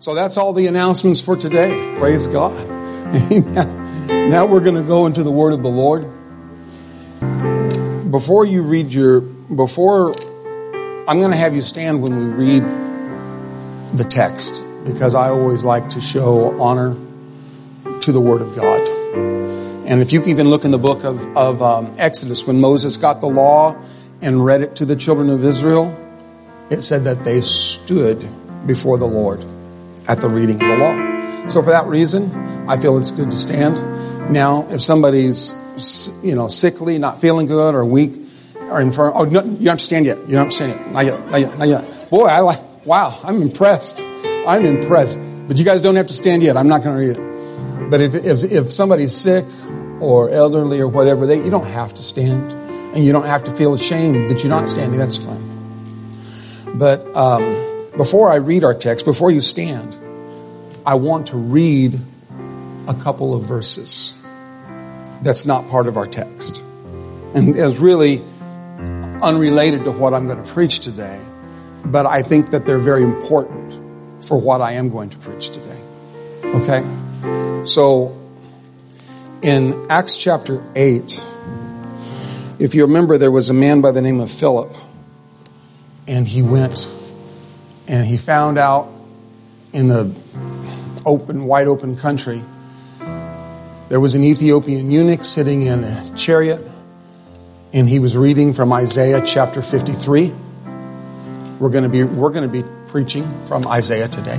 So that's all the announcements for today. Praise God. Amen. Now we're going to go into the word of the Lord. Before I'm going to have you stand when we read the text, because I always like to show honor to the word of God. And if you can even look in the book of Exodus, when Moses got the law and read it to the children of Israel, it said that they stood before the Lord at the reading of the law. So for that reason, I feel it's good to stand. Now, if somebody's, sickly, not feeling good, or weak, or infirm, you don't have to stand yet. You don't have to stand yet. Not yet. Boy, wow, I'm impressed. But you guys don't have to stand yet. I'm not going to read it. But if somebody's sick or elderly or whatever, you don't have to stand, and you don't have to feel ashamed that you're not standing. That's fine. But before I read our text, before you stand, I want to read a couple of verses that's not part of our text, and is really unrelated to what I'm going to preach today. But I think that they're very important for what I am going to preach today. Okay? So, in Acts chapter 8, if you remember, there was a man by the name of Philip, and he went and he found out in the wide open country, there was an Ethiopian eunuch sitting in a chariot, and he was reading from Isaiah chapter 53. We're going to be preaching from Isaiah today.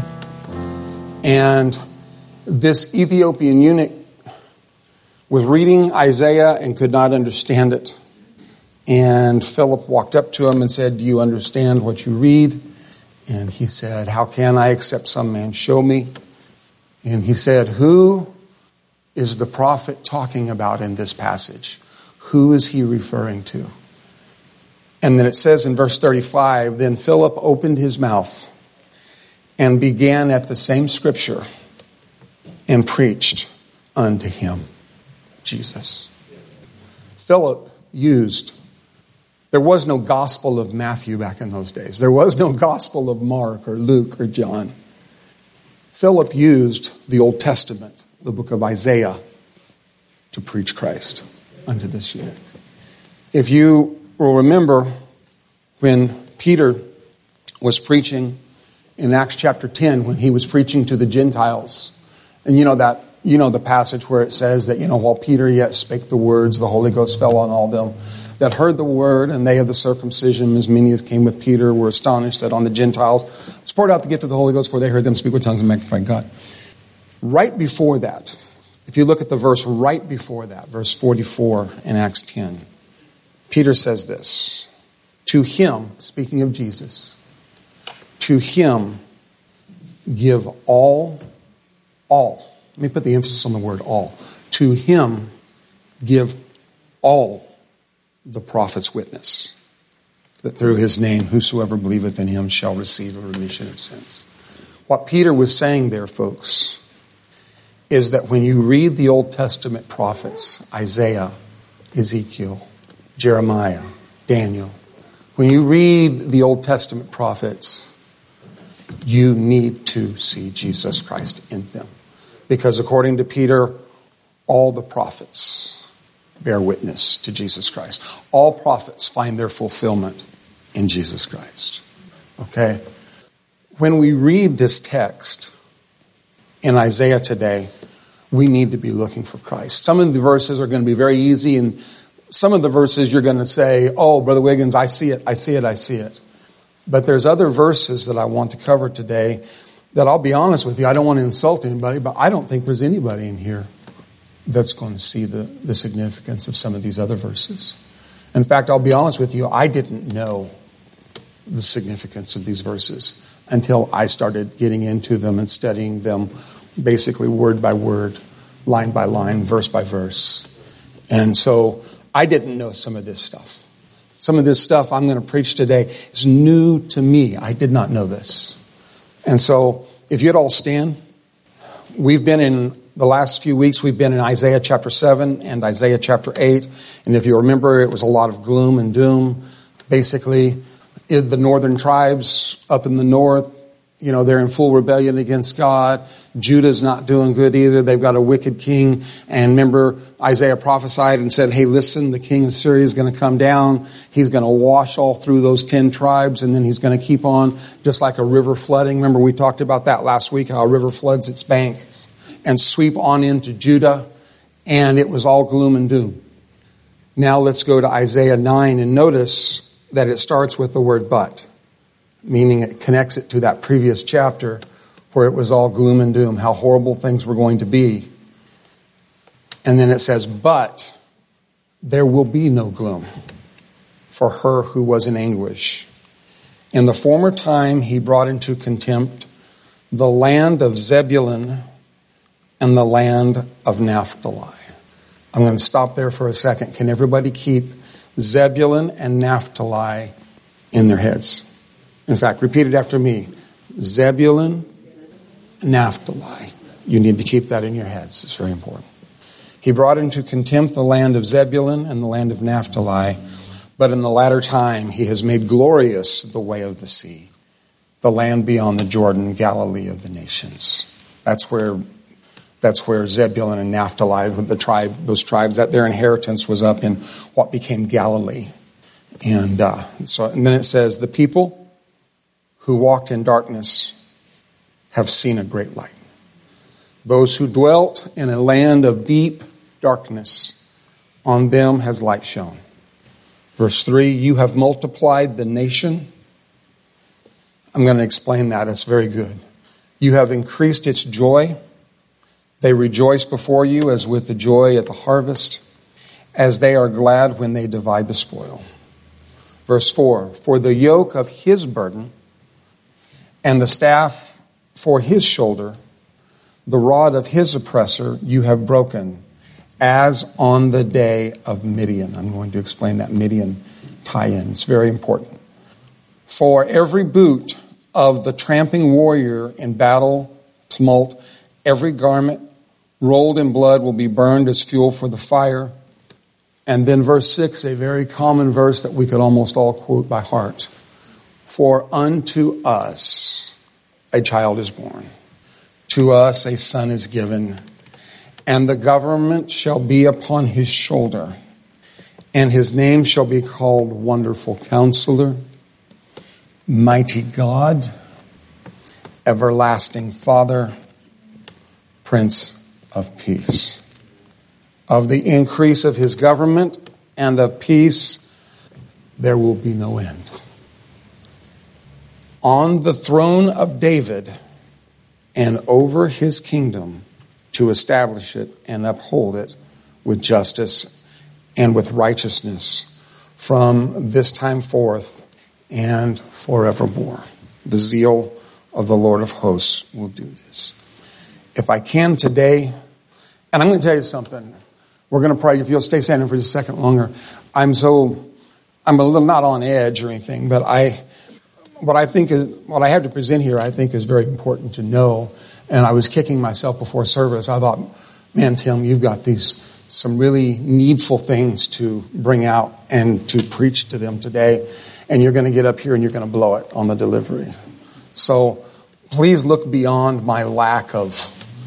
And this Ethiopian eunuch was reading Isaiah and could not understand it. And Philip walked up to him and said, "Do you understand what you read?" And he said, "How can I except some man show me?" And he said, "Who is the prophet talking about in this passage? Who is he referring to?" And then it says in verse 35, "Then Philip opened his mouth and began at the same scripture and preached unto him Jesus." Philip there was no Gospel of Matthew back in those days. There was no Gospel of Mark or Luke or John. Philip used the Old Testament, the book of Isaiah, to preach Christ unto this eunuch. If you will remember, when Peter was preaching in Acts chapter 10, when he was preaching to the Gentiles, and you know the passage where it says that, while Peter yet spake the words, the Holy Ghost fell on all them that heard the word, and they of the circumcision, as many as came with Peter, were astonished that on the Gentiles was poured out the gift of the Holy Ghost, for they heard them speak with tongues and magnify God. Right before that, if you look at the verse right before that, verse 44 in Acts 10, Peter says this: "To him," speaking of Jesus, "to him give all, let me put the emphasis on the word all, to him give all the prophets witness, that through his name whosoever believeth in him shall receive a remission of sins." What Peter was saying there, folks, is that when you read the Old Testament prophets, Isaiah, Ezekiel, Jeremiah, Daniel, when you read the Old Testament prophets, you need to see Jesus Christ in them. Because according to Peter, all the prophets bear witness to Jesus Christ. All prophets find their fulfillment in Jesus Christ. Okay? When we read this text in Isaiah today, we need to be looking for Christ. Some of the verses are going to be very easy, and some of the verses you're going to say, "Oh, Brother Wiggins, I see it. But there's other verses that I want to cover today that, I'll be honest with you, I don't want to insult anybody, but I don't think there's anybody in here that's going to see the significance of some of these other verses. In fact, I'll be honest with you, I didn't know the significance of these verses until I started getting into them and studying them basically word by word, line by line, verse by verse. And so I didn't know some of this stuff. Some of this stuff I'm going to preach today is new to me. I did not know this. And so if you'd all stand, the last few weeks we've been in Isaiah chapter 7 and Isaiah chapter 8. And if you remember, it was a lot of gloom and doom. Basically, the northern tribes up in the north, they're in full rebellion against God. Judah's not doing good either. They've got a wicked king. And remember, Isaiah prophesied and said, hey, listen, the king of Syria is going to come down. He's going to wash all through those 10 tribes, and then he's going to keep on just like a river flooding. Remember, we talked about that last week, how a river floods its banks and sweep on into Judah. And it was all gloom and doom. Now let's go to Isaiah 9 and notice that it starts with the word but, meaning it connects it to that previous chapter where it was all gloom and doom, how horrible things were going to be. And then it says, but there will be no gloom for her who was in anguish. In the former time he brought into contempt the land of Zebulun and the land of Naphtali. I'm going to stop there for a second. Can everybody keep Zebulun and Naphtali in their heads? In fact, repeat it after me. Zebulun, Naphtali. You need to keep that in your heads. It's very important. He brought into contempt the land of Zebulun and the land of Naphtali, but in the latter time he has made glorious the way of the sea, the land beyond the Jordan, Galilee of the nations. That's where Zebulun and Naphtali, those tribes, that their inheritance was up in what became Galilee. And then it says, the people who walked in darkness have seen a great light. Those who dwelt in a land of deep darkness, on them has light shone. Verse 3, you have multiplied the nation. I'm going to explain that. It's very good. You have increased its joy. They rejoice before you as with the joy at the harvest, as they are glad when they divide the spoil. Verse 4, for the yoke of his burden and the staff for his shoulder, the rod of his oppressor you have broken, as on the day of Midian. I'm going to explain that Midian tie-in. It's very important. For every boot of the tramping warrior in battle, tumult, every garment rolled in blood will be burned as fuel for the fire. And then verse 6, a very common verse that we could almost all quote by heart. For unto us a child is born. To us a son is given. And the government shall be upon his shoulder. And his name shall be called Wonderful Counselor, Mighty God, Everlasting Father, Prince of Peace. Of the increase of his government and of peace, there will be no end. On the throne of David and over his kingdom, to establish it and uphold it with justice and with righteousness from this time forth and forevermore. The zeal of the Lord of hosts will do this. If I can today, and I'm going to tell you something. We're going to pray. If you'll stay standing for just a second longer. I'm a little not on edge or anything, but what I have to present here, I think is very important to know. And I was kicking myself before service. I thought, man, Tim, you've got some really needful things to bring out and to preach to them today. And you're going to get up here and you're going to blow it on the delivery. So please look beyond my lack of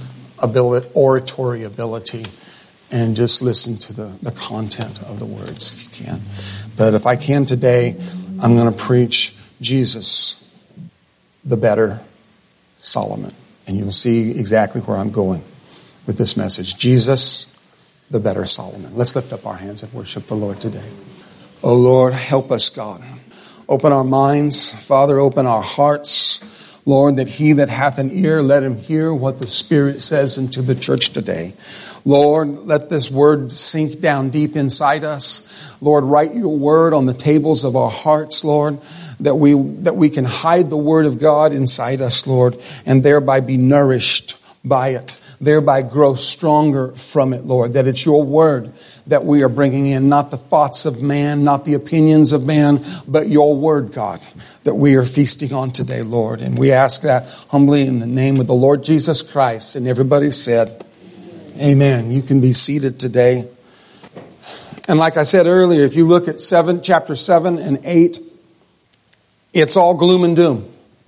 oratory ability and just listen to the content of the words if you can. But if I can today, I'm going to preach Jesus, the better Solomon. And you'll see exactly where I'm going with this message. Jesus, the better Solomon. Let's lift up our hands and worship the Lord today. Oh Lord, help us, God. Open our minds. Father, open our hearts. Lord, that he that hath an ear, let him hear what the Spirit says into the church today. Lord, let this word sink down deep inside us. Lord, write your word on the tables of our hearts, Lord, that we can hide the word of God inside us, Lord, and thereby be nourished by it, thereby grow stronger from it, Lord, that it's your word that we are bringing in, not the thoughts of man, not the opinions of man, but your word, God, that we are feasting on today, Lord. And we ask that humbly in the name of the Lord Jesus Christ. And everybody said, amen. You can be seated today. And like I said earlier, if you look at chapter 7 and 8, it's all gloom and doom.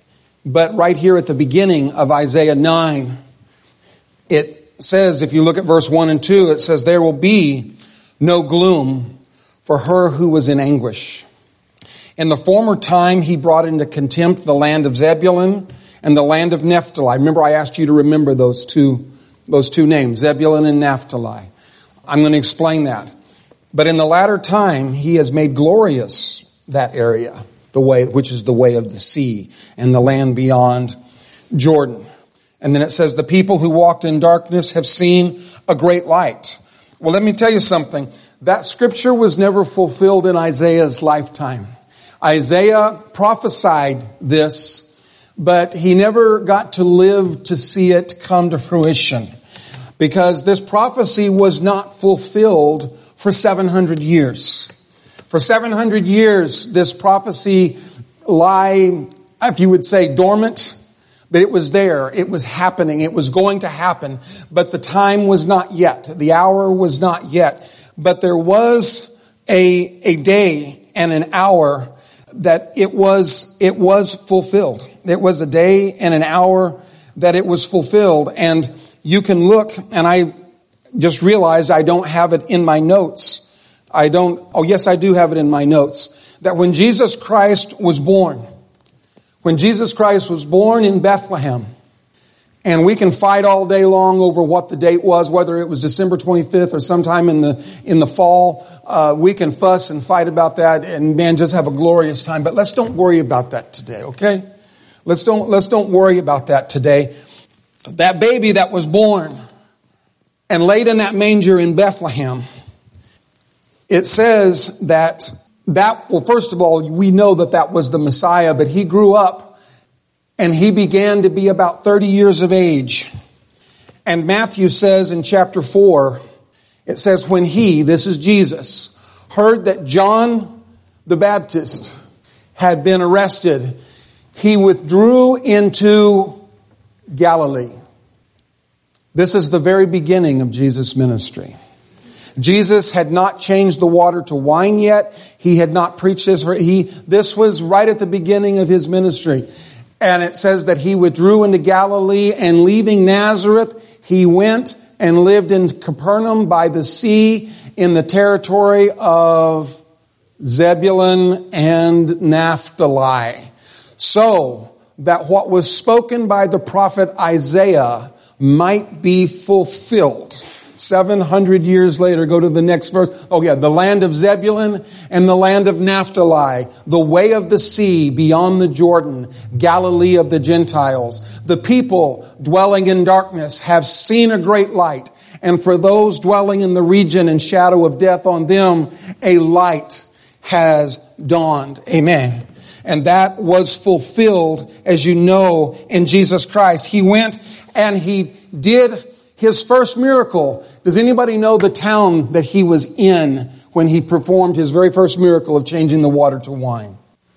But right here at the beginning of Isaiah 9, it says, if you look at verse 1 and 2, it says, there will be no gloom for her who was in anguish. In the former time, he brought into contempt the land of Zebulun and the land of Naphtali. Remember, I asked you to remember those two names, Zebulun and Naphtali. I'm going to explain that. But in the latter time, he has made glorious that area, the way, which is the way of the sea and the land beyond Jordan. And then it says, the people who walked in darkness have seen a great light. Well, let me tell you something. That scripture was never fulfilled in Isaiah's lifetime. Isaiah prophesied this, but he never got to live to see it come to fruition, because this prophecy was not fulfilled for 700 years. For 700 years, this prophecy lie, if you would say, dormant, but it was there. It was happening. It was going to happen, but the time was not yet. The hour was not yet. But there was a day and an hour that it was fulfilled. It was a day and an hour that it was fulfilled. And you can look, and I just realized I don't have it in my notes. Yes, I do have it in my notes. That when Jesus Christ was born in Bethlehem, and we can fight all day long over what the date was, whether it was December 25th or sometime in the fall. We can fuss and fight about that and just have a glorious time. But let's don't worry about that today, okay? Let's don't worry about that today. That baby that was born and laid in that manger in Bethlehem, it says that well, first of all, we know that was the Messiah, but he grew up and he began to be about 30 years of age. And Matthew says in chapter 4, it says, when he, this is Jesus, heard that John the Baptist had been arrested, he withdrew into Galilee. This is the very beginning of Jesus' ministry. Jesus had not changed the water to wine yet. He had not preached this. This was right at the beginning of his ministry. And it says that he withdrew into Galilee, and leaving Nazareth, he went and lived in Capernaum by the sea in the territory of Zebulun and Naphtali. So that what was spoken by the prophet Isaiah might be fulfilled. 700 years later, go to the next verse. Oh yeah, the land of Zebulun and the land of Naphtali, the way of the sea beyond the Jordan, Galilee of the Gentiles. The people dwelling in darkness have seen a great light. And for those dwelling in the region and shadow of death, on them a light has dawned. Amen. And that was fulfilled, as you know, in Jesus Christ. He went and he did his first miracle. Does anybody know the town that he was in when he performed his very first miracle of changing the water to wine?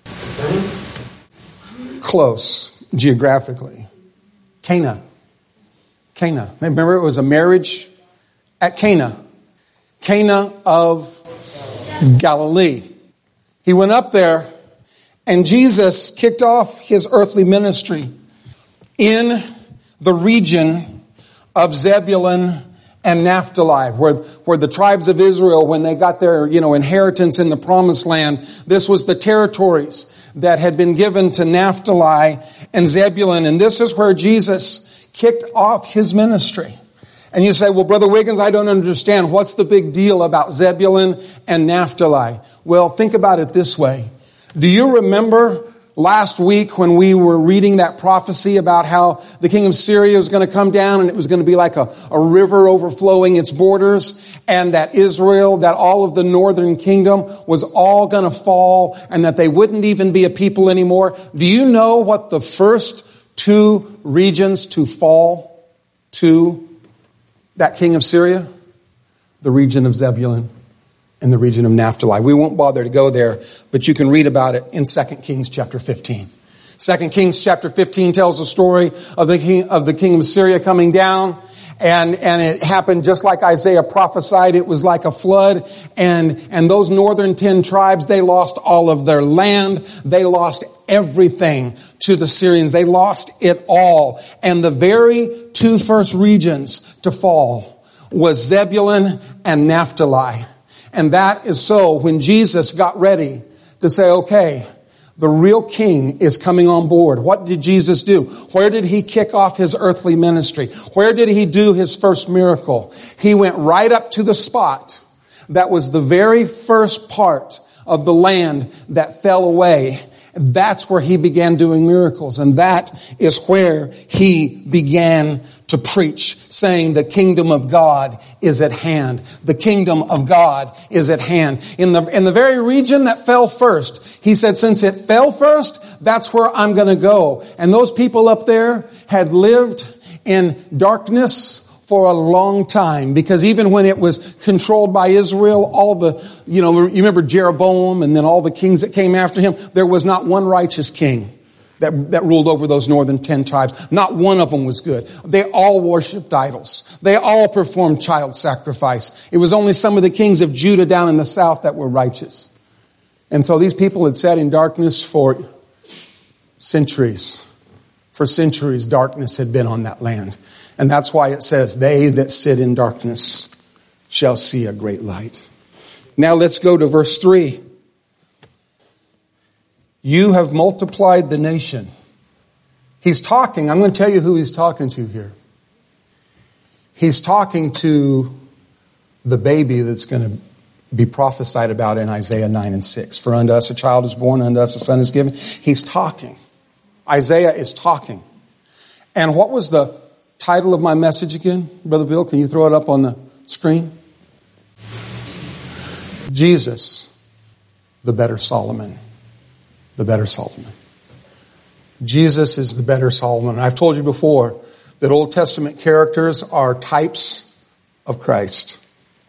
Close, geographically. Cana. Remember, it was a marriage at Cana. Cana of Galilee. He went up there, and Jesus kicked off his earthly ministry in the region of Zebulun and Naphtali, where the tribes of Israel, when they got their, inheritance in the promised land, this was the territories that had been given to Naphtali and Zebulun. And this is where Jesus kicked off his ministry. And you say, well, Brother Wiggins, I don't understand. What's the big deal about Zebulun and Naphtali? Well, think about it this way. Do you remember last week when we were reading that prophecy about how the king of Syria was going to come down and it was going to be like a river overflowing its borders, and that Israel, that all of the northern kingdom was all going to fall and that they wouldn't even be a people anymore? Do you know what the first two regions to fall to that king of Syria? The region of Zebulun and the region of Naphtali. We won't bother to go there, but you can read about it in 2 Kings chapter 15. 2 Kings chapter 15 tells the story of the king of Syria coming down, And it happened just like Isaiah prophesied. It was like a flood. And those northern 10 tribes, they lost all of their land. They lost everything to the Syrians. They lost it all. And the very two first regions to fall was Zebulun and Naphtali. And that is so when Jesus got ready to say, okay, the real king is coming on board. What did Jesus do? Where did he kick off his earthly ministry? Where did he do his first miracle? He went right up to the spot that was the very first part of the land that fell away. That's where he began doing miracles. And that is where he began to preach, saying the kingdom of God is at hand. The kingdom of God is at hand. In the very region that fell first, he said, since it fell first, that's where I'm going to go. And those people up there had lived in darkness for a long time, because even when it was controlled by Israel, all the, you remember Jeroboam and then all the kings that came after him, there was not one righteous king that ruled over those northern 10 tribes. Not one of them was good. They all worshipped idols. They all performed child sacrifice. It was only some of the kings of Judah down in the south that were righteous. And so these people had sat in darkness for centuries. For centuries, darkness had been on that land. And that's why it says, they that sit in darkness shall see a great light. Now let's go to verse 3. You have multiplied the nation. He's talking. I'm going to tell you who he's talking to here. He's talking to the baby that's going to be prophesied about in Isaiah 9 and 6. For unto us a child is born, unto us a son is given. He's talking. Isaiah is talking. And what was the title of my message again? Brother Bill, can you throw it up on the screen? Jesus, the better Solomon. The better Solomon. Jesus is the better Solomon. I've told you before that Old Testament characters are types of Christ.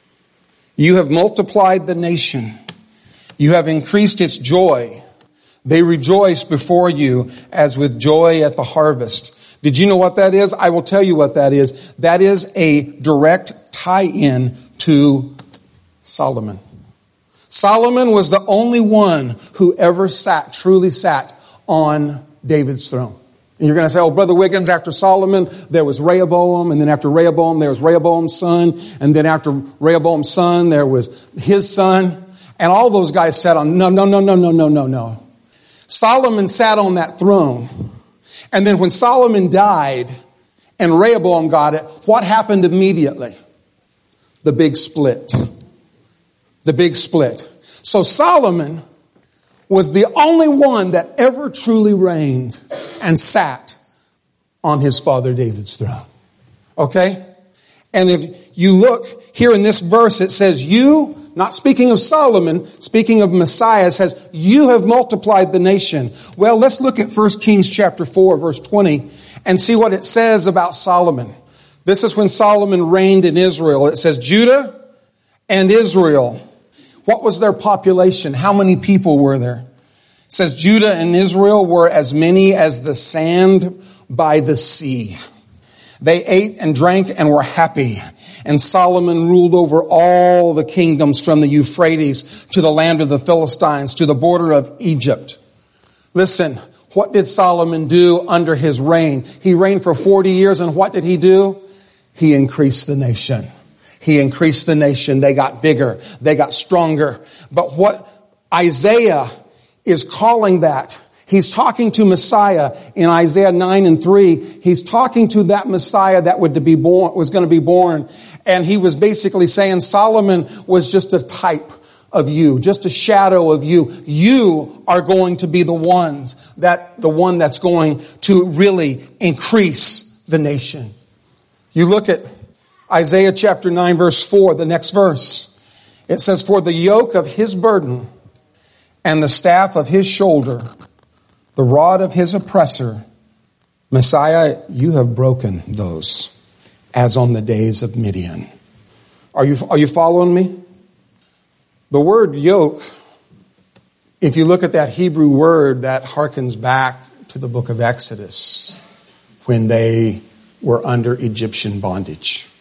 You have multiplied the nation. You have increased its joy. They rejoice before you as with joy at the harvest. Did you know what that is? I will tell you what that is. That is a direct tie-in to Solomon. Solomon was the only one who ever truly sat on David's throne. And you're going to say, oh, Brother Wiggins, after Solomon, there was Rehoboam, and then after Rehoboam, there was Rehoboam's son, and then after Rehoboam's son, there was his son, and all those guys sat on, no. Solomon sat on that throne, and then when Solomon died, and Rehoboam got it, what happened immediately? The big split. The big split. So Solomon was the only one that ever truly reigned and sat on his father David's throne. Okay? And if you look here in this verse, it says, you, not speaking of Solomon, speaking of Messiah, it says, you have multiplied the nation. Well, let's look at 1 Kings chapter 4, verse 20, and see what it says about Solomon. This is when Solomon reigned in Israel. It says, Judah and Israel. What was their population? How many people were there? It says Judah and Israel were as many as the sand by the sea. They ate and drank and were happy. And Solomon ruled over all the kingdoms from the Euphrates to the land of the Philistines to the border of Egypt. Listen, what did Solomon do under his reign? He reigned for 40 years, and what did he do? He increased the nation. He increased the nation. They got bigger. They got stronger. But what Isaiah is calling that, he's talking to Messiah in Isaiah 9 and 3. He's talking to that Messiah that was going to be born. And he was basically saying Solomon was just a type of you, just a shadow of you. You are going to be the one that's going to really increase the nation. You look at Isaiah chapter 9 verse 4, the next verse. It says, for the yoke of his burden and the staff of his shoulder, the rod of his oppressor, Messiah, you have broken those as on the days of Midian. Are you following me? The word yoke, if you look at that Hebrew word, that harkens back to the book of Exodus when they were under Egyptian bondage.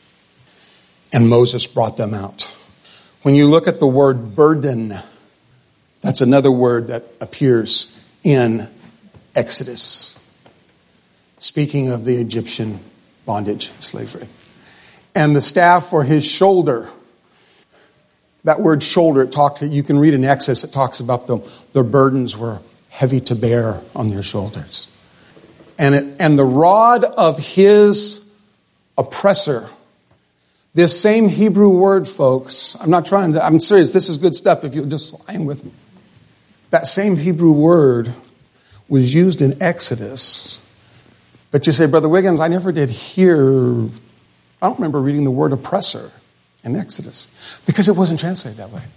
And Moses brought them out. When you look at the word burden, that's another word that appears in Exodus, speaking of the Egyptian bondage, slavery. And the staff for his shoulder, that word shoulder, you can read in Exodus, it talks about their burdens were heavy to bear on their shoulders. And the rod of his oppressor, this same Hebrew word, folks, I'm serious, this is good stuff if you'll just hang with me. That same Hebrew word was used in Exodus. But you say, Brother Wiggins, I never did I don't remember reading the word oppressor in Exodus because it wasn't translated that way.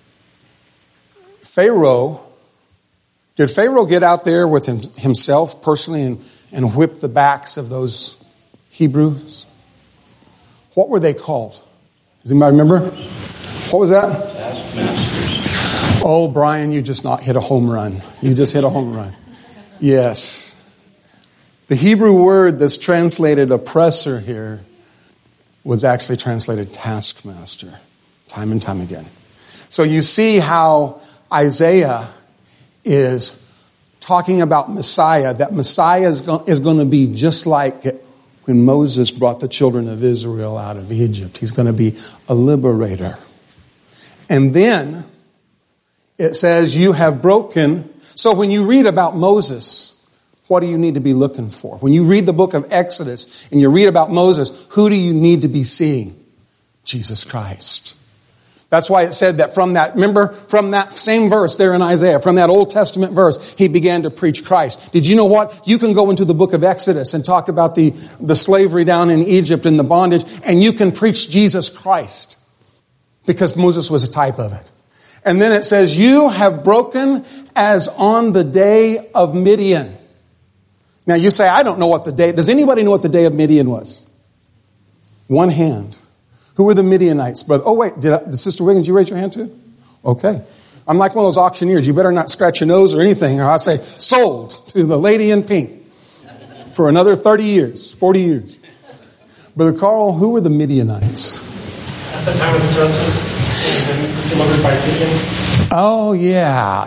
Did Pharaoh get out there with himself personally and whip the backs of those Hebrews? What were they called? Does anybody remember? What was that? Taskmasters. Oh, Brian, you just not hit a home run. You just hit a home run. Yes. The Hebrew word that's translated oppressor here was actually translated taskmaster, time and time again. So you see how Isaiah is talking about Messiah, that Messiah is going to be just like when Moses brought the children of Israel out of Egypt. He's going to be a liberator. And then it says, you have broken. So when you read about Moses, what do you need to be looking for? When you read the book of Exodus and you read about Moses, who do you need to be seeing? Jesus Christ. That's why it said that from that same verse there in Isaiah, from that Old Testament verse, he began to preach Christ. Did you know what? You can go into the book of Exodus and talk about the slavery down in Egypt and the bondage, and you can preach Jesus Christ because Moses was a type of it. And then it says, you have broken as on the day of Midian. Now you say, I don't know what the day, does anybody know what the day of Midian was? One hand. Who were the Midianites? But oh wait, did Sister Wiggins, you raise your hand too? Okay. I'm like one of those auctioneers. You better not scratch your nose or anything, or I'll say, sold to the lady in pink for another 30 years, 40 years. Brother Carl, who were the Midianites? At the time of the judges, and delivered by Gideon. Oh yeah.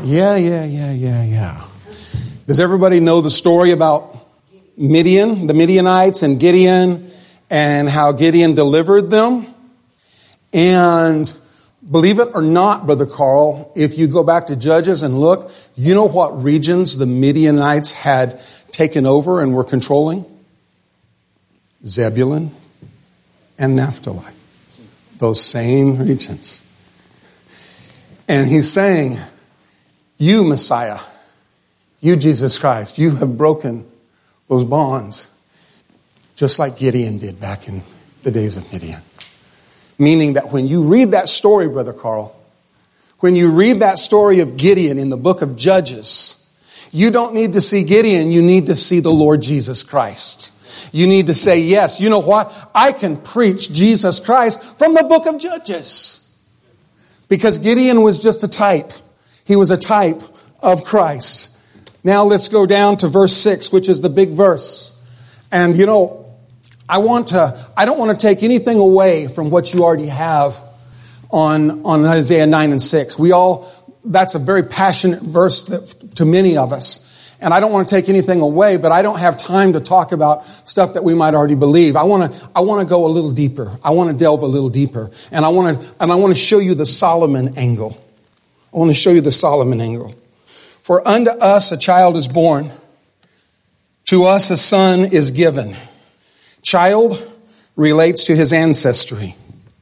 Does everybody know the story about Midian, the Midianites and Gideon, and how Gideon delivered them? And believe it or not, Brother Carl, if you go back to Judges and look, you know what regions the Midianites had taken over and were controlling? Zebulun and Naphtali. Those same regions. And he's saying, you, Messiah, you, Jesus Christ, you have broken those bonds just like Gideon did back in the days of Midian. Meaning that when you read that story, Brother Carl, when you read that story of Gideon in the book of Judges, you don't need to see Gideon, you need to see the Lord Jesus Christ. You need to say, yes, you know what? I can preach Jesus Christ from the book of Judges. Because Gideon was just a type. He was a type of Christ. Now let's go down to verse 6, which is the big verse. And you know, I don't want to take anything away from what you already have on Isaiah 9 and 6. That's a very passionate verse to many of us. And I don't want to take anything away, but I don't have time to talk about stuff that we might already believe. I want to go a little deeper. I want to delve a little deeper. And I want to show you the Solomon angle. I want to show you the Solomon angle. For unto us a child is born. To us a son is given. Child relates to his ancestry.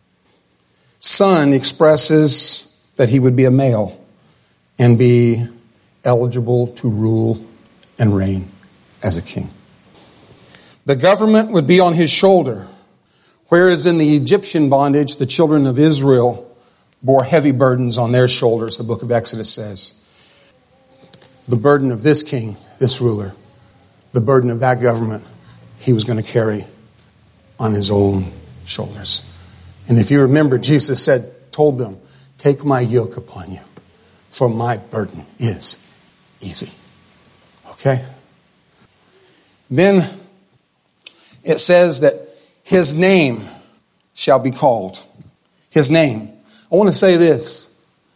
Son expresses that he would be a male and be eligible to rule and reign as a king. The government would be on his shoulder, whereas in the Egyptian bondage, the children of Israel bore heavy burdens on their shoulders, the book of Exodus says. The burden of this king, this ruler, the burden of that government, he was going to carry on his own shoulders. And if you remember, Jesus told them, take my yoke upon you, for my burden is easy. Okay? Then it says that his name shall be called. His name. I want to say this.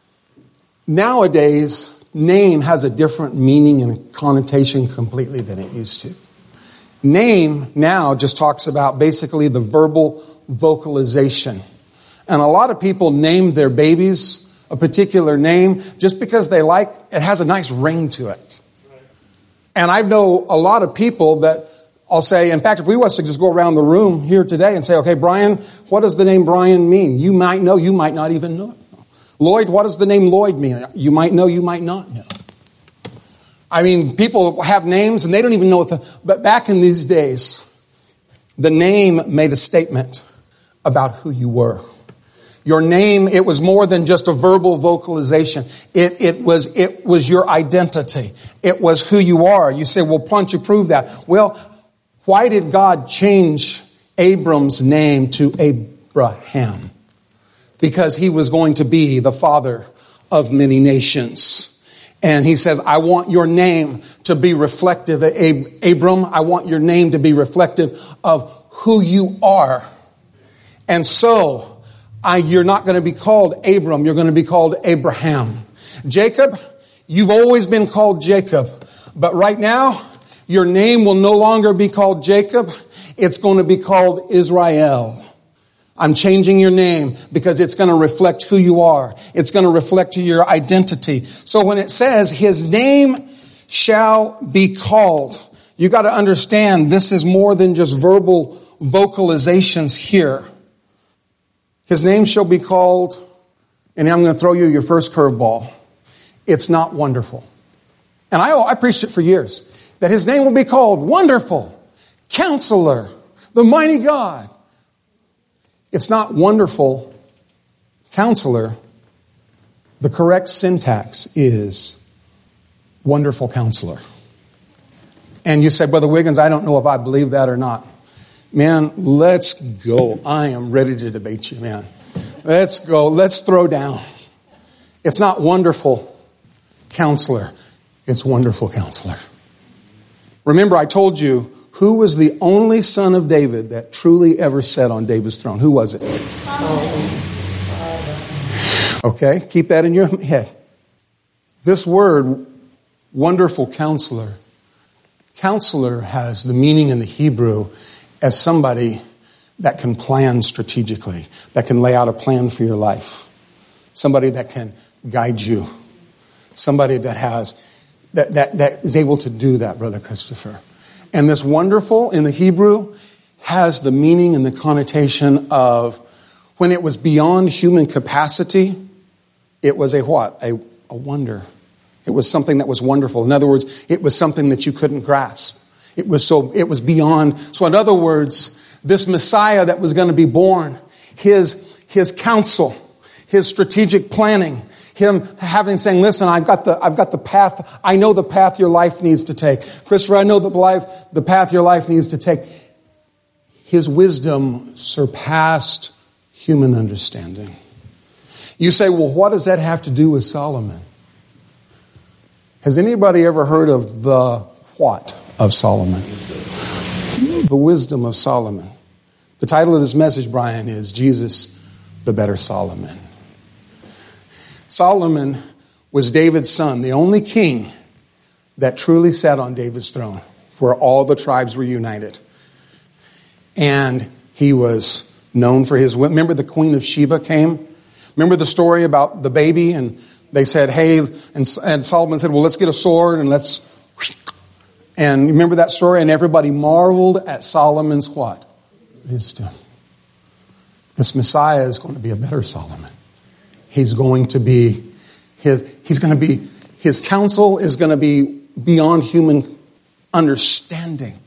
Nowadays, name has a different meaning and connotation completely than it used to. Name now just talks about basically the verbal vocalization. And a lot of people name their babies a particular name just because they like, it has a nice ring to it. And I know a lot of people that I'll say, in fact, if we was to just go around the room here today and say, okay, Brian, what does the name Brian mean? You might know, you might not even know. Lloyd, what does the name Lloyd mean? You might know, you might not know. I mean, people have names and they don't even know but back in these days, the name made a statement about who you were. Your name, it was more than just a verbal vocalization. It was your identity. It was who you are. You say, well, why don't you prove that? Well, why did God change Abram's name to Abraham? Because he was going to be the father of many nations. And he says, I want your name to be reflective. Abram, I want your name to be reflective of who you are. And so, you're not going to be called Abram. You're going to be called Abraham. Jacob, you've always been called Jacob. But right now, your name will no longer be called Jacob. It's going to be called Israel. I'm changing your name because it's going to reflect who you are. It's going to reflect your identity. So when it says his name shall be called, you got to understand this is more than just verbal vocalizations here. His name shall be called, and I'm going to throw you your first curveball. It's not wonderful. And I preached it for years. That his name will be called Wonderful, Counselor, the Mighty God. It's not Wonderful, Counselor. The correct syntax is Wonderful Counselor. And you say, Brother Wiggins, I don't know if I believe that or not. Man, let's go. I am ready to debate you, man. Let's go. Let's throw down. It's not Wonderful Counselor. It's Wonderful Counselor. Remember, I told you who was the only son of David that truly ever sat on David's throne. Who was it? Okay, keep that in your head. This word, Wonderful Counselor, Counselor has the meaning in the Hebrew as somebody that can plan strategically, that can lay out a plan for your life, somebody that can guide you, somebody that has that is able to do that, Brother Christopher. And this wonderful in the Hebrew has the meaning and the connotation of when it was beyond human capacity, it was a what? A wonder. It was something that was wonderful. In other words, it was something that you couldn't grasp. It was beyond. So in other words, this Messiah that was going to be born, his counsel, his strategic planning, him saying, listen, I've got the path. I know the path your life needs to take. Christopher, I know the path your life needs to take. His wisdom surpassed human understanding. You say, well, what does that have to do with Solomon? Has anybody ever heard of the what of Solomon? The wisdom of Solomon. The title of this message, Brian, is Jesus, the Better Solomon. Solomon was David's son, the only king that truly sat on David's throne, where all the tribes were united. And he was known for his... Remember the Queen of Sheba came? Remember the story about the baby? And they said, hey, and Solomon said, well, let's get a sword and let's... And remember that story? And everybody marveled at Solomon's what? Wisdom. This Messiah is going to be a better Solomon. His counsel is going to be beyond human understanding.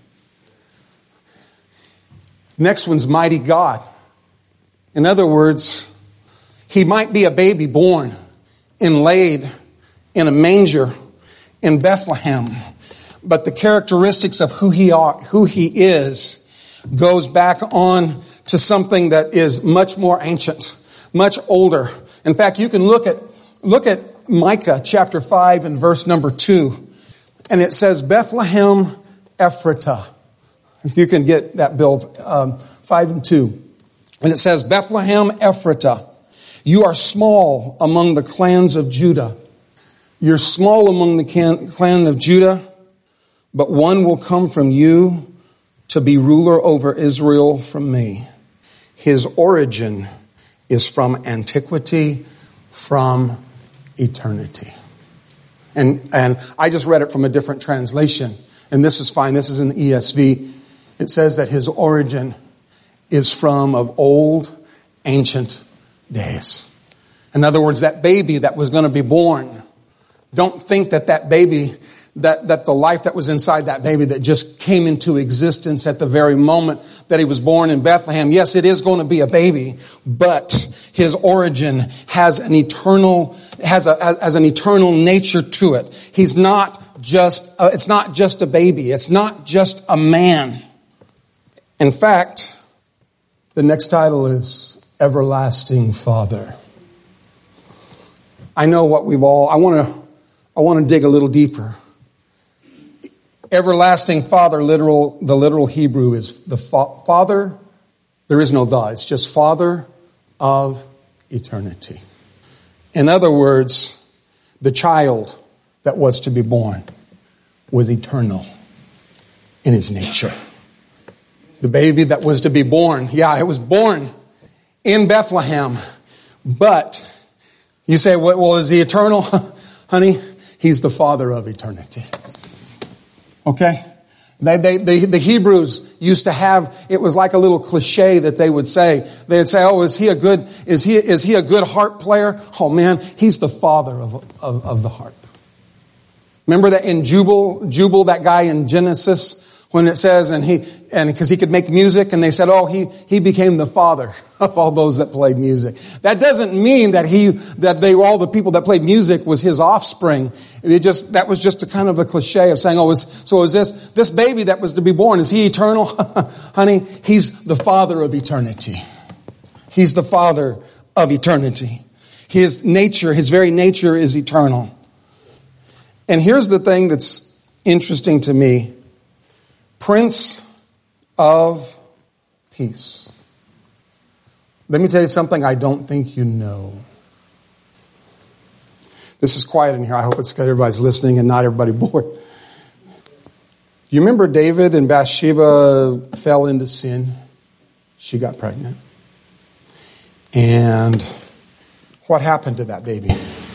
Next one's Mighty God. In other words, he might be a baby born and laid in a manger in Bethlehem, but the characteristics of who he is goes back on to something that is much more ancient, much older. In fact, you can look at Micah chapter 5 and verse number 2. And it says, Bethlehem Ephratah. If you can get that, Bill, 5 and 2. And it says, Bethlehem Ephratah, you are small among the clans of Judah. You're small among the clan of Judah, but one will come from you to be ruler over Israel from me. His origin is from antiquity, from eternity. And I just read it from a different translation. And this is fine. This is in the ESV. It says that his origin is from of old, ancient days. In other words, that baby that was going to be born, don't think that baby, that the life that was inside that baby that just came into existence at the very moment that he was born in Bethlehem. Yes, it is going to be a baby, but his origin has an eternal nature to it. He's not just, it's not just a baby. It's not just a man. In fact, the next title is Everlasting Father. I know what I want to dig a little deeper. Everlasting Father, the literal Hebrew is the Father. There is no the. It's just Father of eternity. In other words, the child that was to be born was eternal in his nature. The baby that was to be born, it was born in Bethlehem. But you say, well, is he eternal? Honey, he's the Father of eternity. Okay? The Hebrews used to have, it was like a little cliche that they would say. They'd say, oh, is he a good harp player? Oh man, he's the father of the harp. Remember that in Jubal, that guy in Genesis, when it says, and because he could make music, and they said, oh, he became the father of all those that played music. That doesn't mean that all the people that played music was his offspring. That was just a kind of a cliche of saying, is this baby that was to be born, is he eternal? Honey, he's the Father of eternity. He's the Father of eternity. His very nature is eternal. And here's the thing that's interesting to me. Prince of Peace. Let me tell you something I don't think you know. This is quiet in here. I hope it's good everybody's listening and not everybody bored. You remember David and Bathsheba fell into sin? She got pregnant. And what happened to that baby?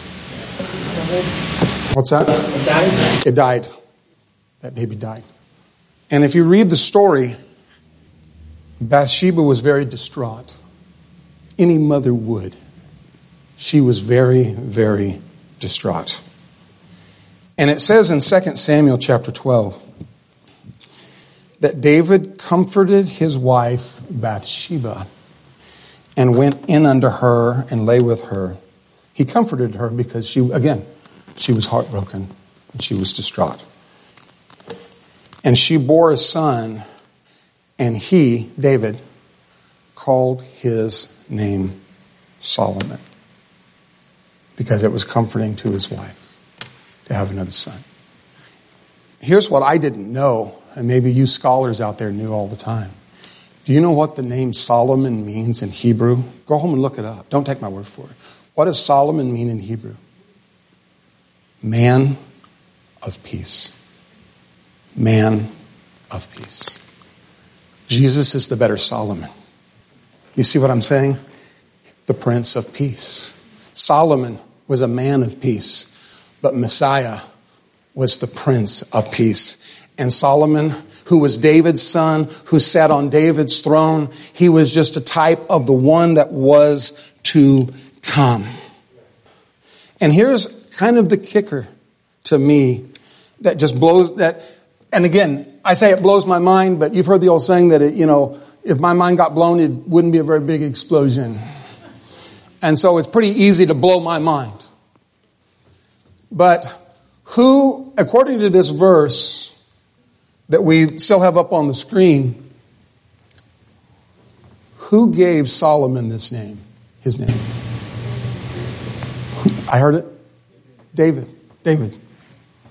What's that? It died. It died. That baby died. And if you read the story, Bathsheba was very distraught. Any mother would. She was very, very distraught. And it says in 2 Samuel chapter 12 that David comforted his wife Bathsheba and went in unto her and lay with her. He comforted her because she was heartbroken and she was distraught. And she bore a son, and he, David, called his name Solomon, because it was comforting to his wife to have another son. Here's what I didn't know, and maybe you scholars out there knew all the time. Do you know what the name Solomon means in Hebrew? Go home and look it up. Don't take my word for it. What does Solomon mean in Hebrew? Man of peace. Man of peace. Jesus is the better Solomon. You see what I'm saying? The Prince of Peace. Solomon was a man of peace, but Messiah was the Prince of Peace. And Solomon, who was David's son, who sat on David's throne, he was just a type of the one that was to come. And here's kind of the kicker to me that just blows that. And again, I say it blows my mind, but you've heard the old saying that if my mind got blown, it wouldn't be a very big explosion. And so it's pretty easy to blow my mind. But who, according to this verse that we still have up on the screen, who gave Solomon this name? His name. I heard it. David.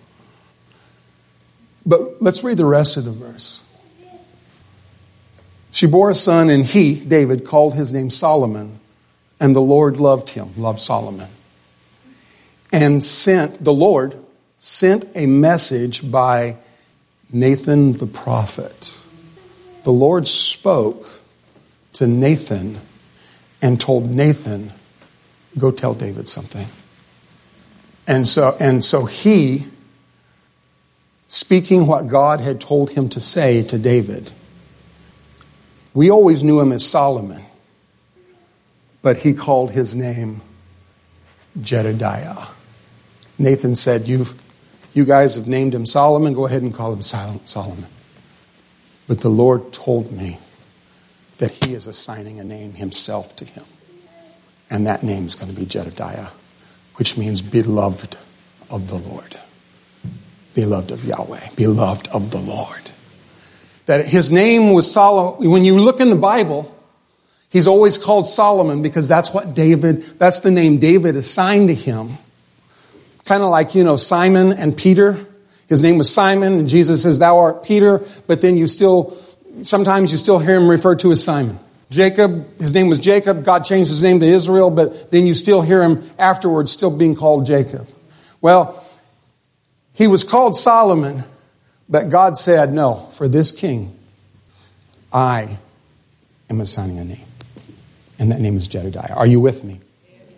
But let's read the rest of the verse. She bore a son, and he, David, called his name Solomon. And the Lord loved him, loved Solomon. And the Lord sent a message by Nathan the prophet. The Lord spoke to Nathan and told Nathan, go tell David something. And so he, speaking what God had told him to say to David, we always knew him as Solomon, but he called his name Jedediah. Nathan said, you guys have named him Solomon, go ahead and call him Solomon. But the Lord told me that he is assigning a name himself to him. And that name is going to be Jedediah, which means beloved of the Lord. Beloved of Yahweh. Beloved of the Lord. That his name was Solomon. When you look in the Bible, he's always called Solomon because that's the name David assigned to him. Kind of like, Simon and Peter. His name was Simon, and Jesus says, thou art Peter, but then sometimes you still hear him referred to as Simon. Jacob, his name was Jacob. God changed his name to Israel, but then you still hear him afterwards still being called Jacob. Well, he was called Solomon, but God said, no, for this king, I am assigning a name. And that name is Jedediah. Are you with me?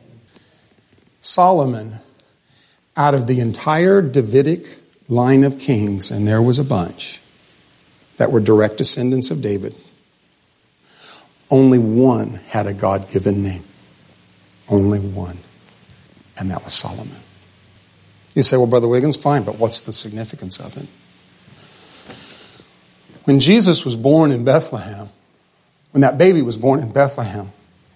Solomon, out of the entire Davidic line of kings, and there was a bunch that were direct descendants of David, only one had a God-given name. Only one. And that was Solomon. You say, well, Brother Wiggins, fine, but what's the significance of it? When Jesus was born in Bethlehem, when that baby was born in Bethlehem,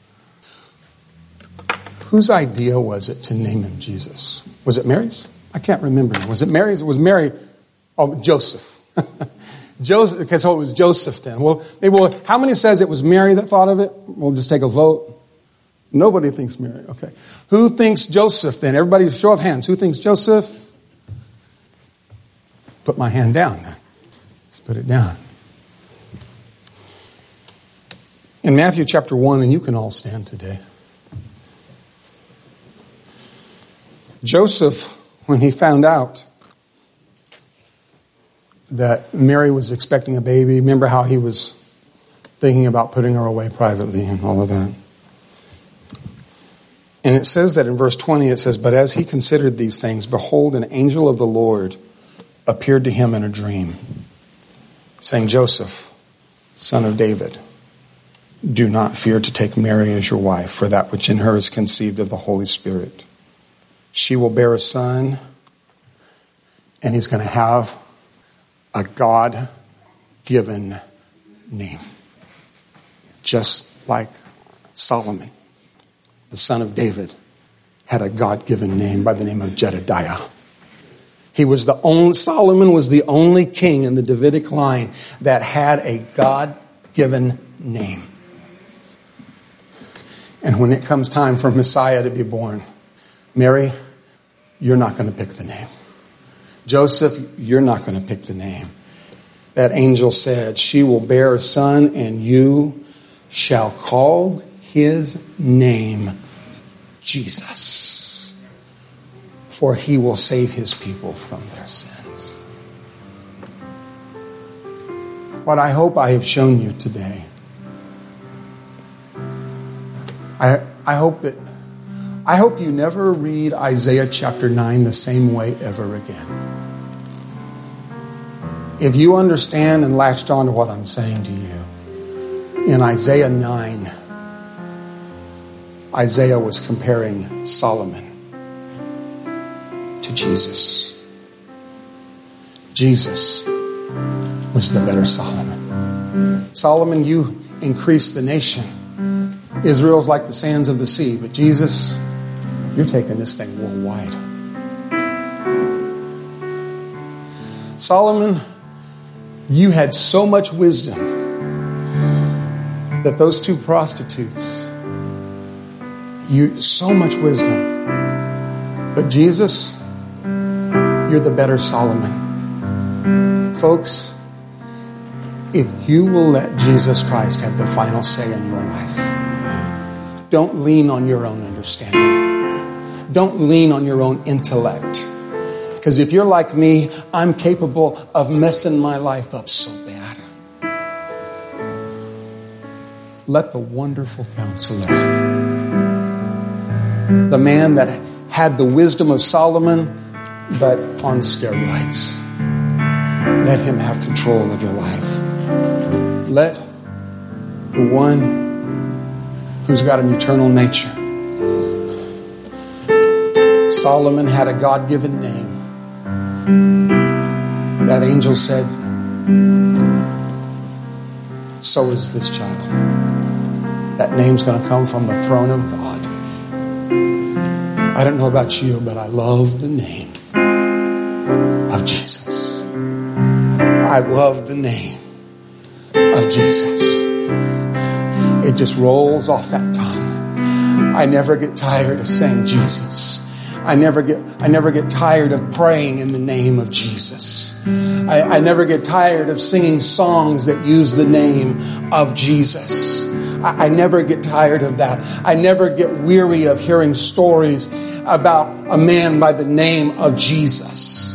whose idea was it to name him Jesus? Was it Mary's? I can't remember. Was it Mary's? It was Mary. Oh, Joseph. Joseph. Okay, so it was Joseph then. Well, how many says it was Mary that thought of it? We'll just take a vote. Nobody thinks Mary. Okay. Who thinks Joseph then? Everybody, show of hands. Who thinks Joseph? Put my hand down then. Let's put it down. In Matthew chapter 1, and you can all stand today. Joseph, when he found out that Mary was expecting a baby, remember how he was thinking about putting her away privately and all of that. And it says that in verse 20, it says, but as he considered these things, behold, an angel of the Lord appeared to him in a dream, saying, Joseph, son of David, do not fear to take Mary as your wife, for that which in her is conceived of the Holy Spirit. She will bear a son, and he's going to have a God-given name. Just like Solomon, the son of David, had a God-given name by the name of Jedediah. Solomon was the only king in the Davidic line that had a God-given name. And when it comes time for Messiah to be born, Mary, you're not going to pick the name. Joseph, you're not going to pick the name. That angel said, she will bear a son, and you shall call his name Jesus, for he will save his people from their sins. What I hope I have shown you today, I hope you never read Isaiah chapter 9 the same way ever again. If you understand and latched on to what I'm saying to you, in Isaiah 9, Isaiah was comparing Solomon to Jesus. Jesus was the better Solomon. Solomon, you increased the nation. Israel's like the sands of the sea, but Jesus, you're taking this thing worldwide. Solomon, you had so much wisdom that those two prostitutes, so much wisdom. But Jesus, you're the better Solomon. Folks, if you will let Jesus Christ have the final say in your life. Don't lean on your own understanding. Don't lean on your own intellect. Because if you're like me, I'm capable of messing my life up so bad. Let the wonderful Counselor, the man that had the wisdom of Solomon, but on steroids, let him have control of your life. Let the one who's got an eternal nature. Solomon had a God-given name. That angel said, so is this child. That name's going to come from the throne of God. I don't know about you, but I love the name of Jesus. I love the name of Jesus. It just rolls off that tongue. I never get tired of saying Jesus. I never get tired of praying in the name of Jesus. I never get tired of singing songs that use the name of Jesus. I never get tired of that. I never get weary of hearing stories about a man by the name of Jesus.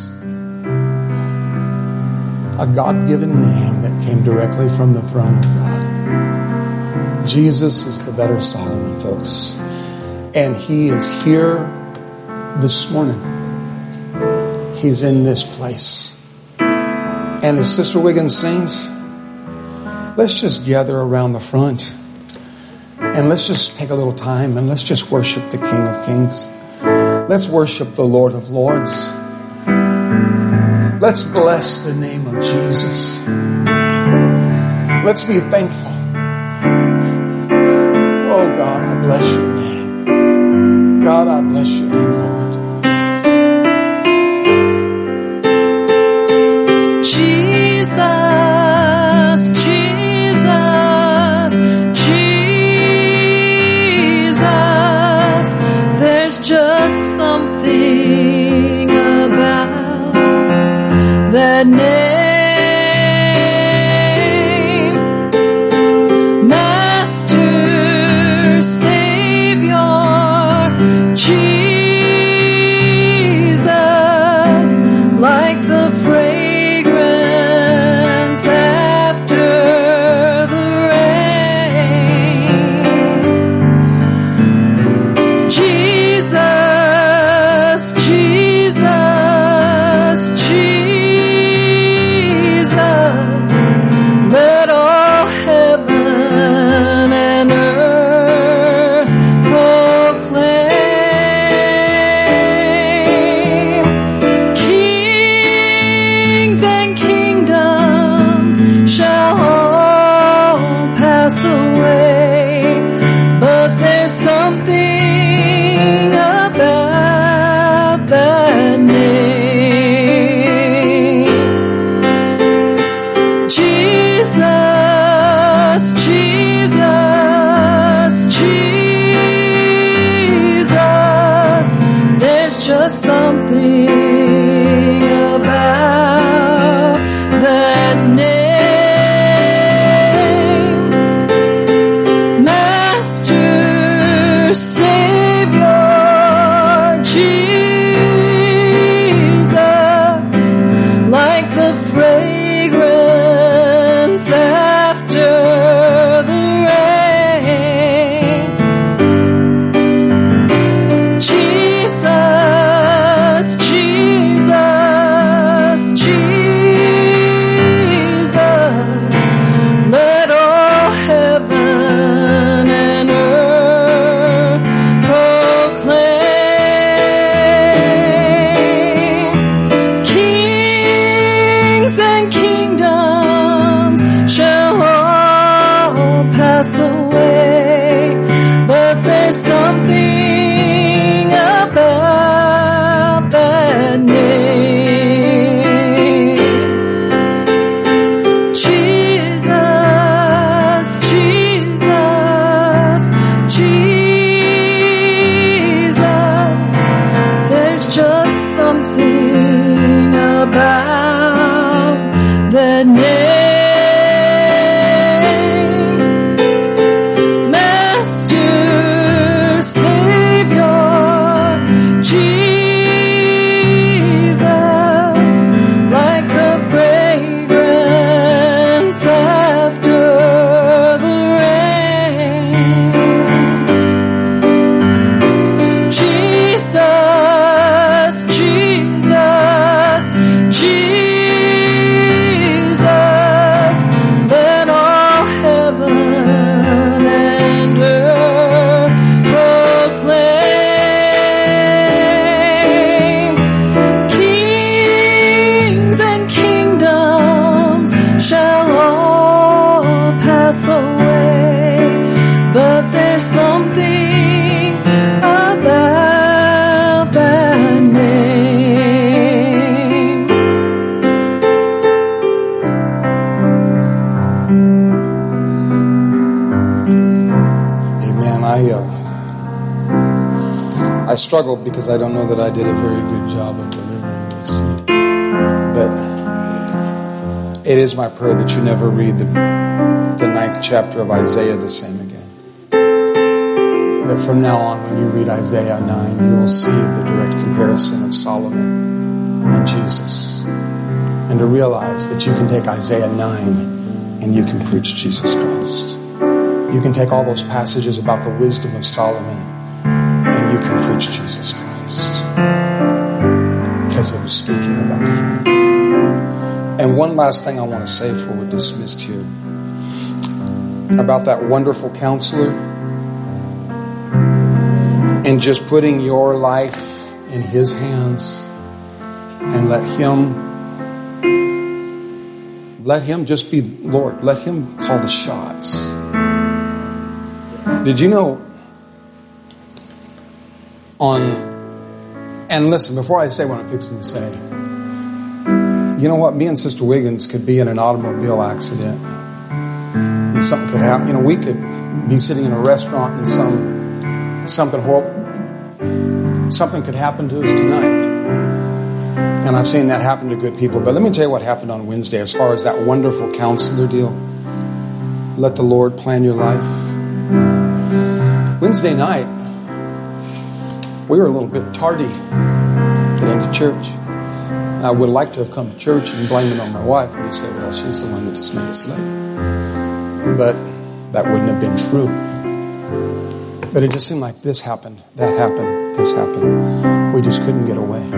A God-given name that came directly from the throne of God. Jesus is the better Solomon, folks. And he is here this morning. He's in this place. And as Sister Wiggins sings, let's just gather around the front. And let's just take a little time and let's just worship the King of Kings. Let's worship the Lord of Lords. Let's bless the name of Jesus. Let's be thankful. Oh God, I bless your name. God, I bless your name, Lord. Jesus, Jesus, Jesus. There's just something about that name. I struggled because I don't know that I did a very good job of delivering this. But it is my prayer that you never read the 9th chapter of Isaiah the same again. That from now on, when you read Isaiah 9, you will see the direct comparison of Solomon and Jesus. And to realize that you can take Isaiah 9 and you can preach Jesus Christ. You can take all those passages about the wisdom of Solomon and you can preach Jesus Christ. Because it was speaking about Him. And one last thing I want to say before we're dismissed here. About that wonderful counselor. And just putting your life in His hands. And let Him just be Lord. Let Him call the shots. Did you know and listen, before I say what I'm fixing to say, you know what? Me and Sister Wiggins could be in an automobile accident. And something could happen. You know, we could be sitting in a restaurant and something horrible, something could happen to us tonight. And I've seen that happen to good people. But let me tell you what happened on Wednesday as far as that wonderful counselor deal. Let the Lord plan your life. Wednesday night, we were a little bit tardy getting to church. I would like to have come to church and blame it on my wife. And you say, well, she's the one that just made us late. But that wouldn't have been true. But it just seemed like this happened, that happened, this happened. We just couldn't get away.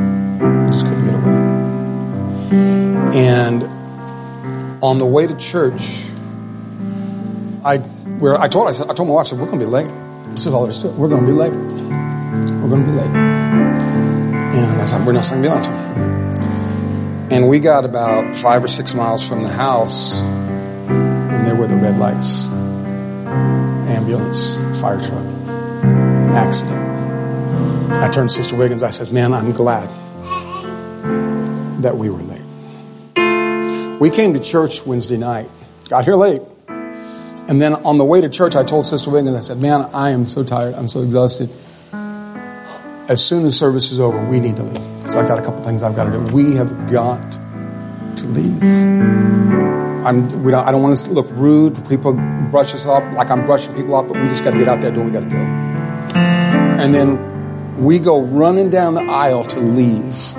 And on the way to church, I told my wife, I said, we're going to be late. This is all there is to it. We're going to be late. We're going to be late. And I thought, we're not going to be on time. And we got about 5 or 6 miles from the house, and there were the red lights. Ambulance, fire truck, accident. I turned to Sister Wiggins. I says, man, I'm glad that we were late. We came to church Wednesday night, got here late. And then on the way to church, I told Sister Wiggins, I said, man, I am so tired. I'm so exhausted. As soon as service is over, we need to leave. Because I've got a couple things I've got to do. We have got to leave. I don't want to look rude. People brush us off like I'm brushing people off, but we just got to get out there and do what we got to go. And then we go running down the aisle to leave.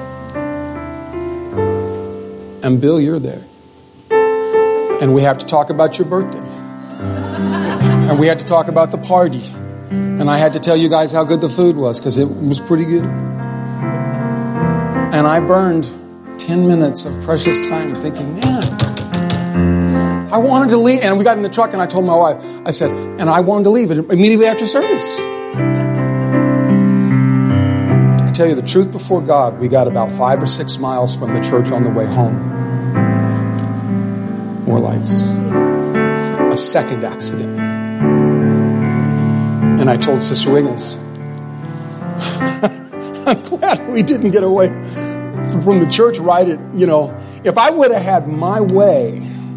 And Bill, you're there. And we have to talk about your birthday. And we had to talk about the party. And I had to tell you guys how good the food was because it was pretty good. And I burned 10 minutes of precious time thinking, man, I wanted to leave. And we got in the truck and I told my wife, I said, and I wanted to leave immediately after service. I tell you the truth before God, we got about 5 or 6 miles from the church on the way home. More lights. A second accident. And I told Sister Wiggins, I'm glad we didn't get away from the church right at, if I would have had my way,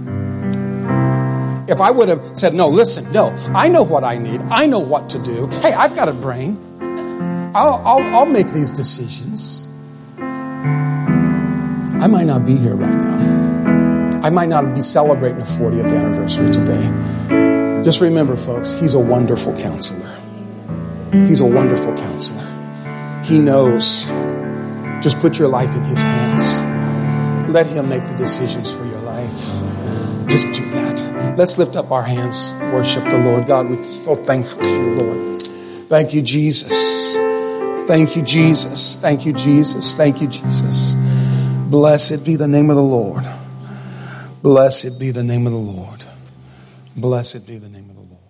if I would have said, no, listen, no, I know what I need. I know what to do. Hey, I've got a brain. I'll make these decisions. I might not be here right now. I might not be celebrating a 40th anniversary today. Just remember, folks, He's a wonderful counselor. He's a wonderful counselor. He knows. Just put your life in His hands. Let Him make the decisions for your life. Just do that. Let's lift up our hands, worship the Lord. God, we're so thankful to you, Lord. Thank you, Jesus. Thank you, Jesus. Thank you, Jesus. Thank you, Jesus. Blessed be the name of the Lord. Blessed be the name of the Lord. Blessed be the name of the Lord.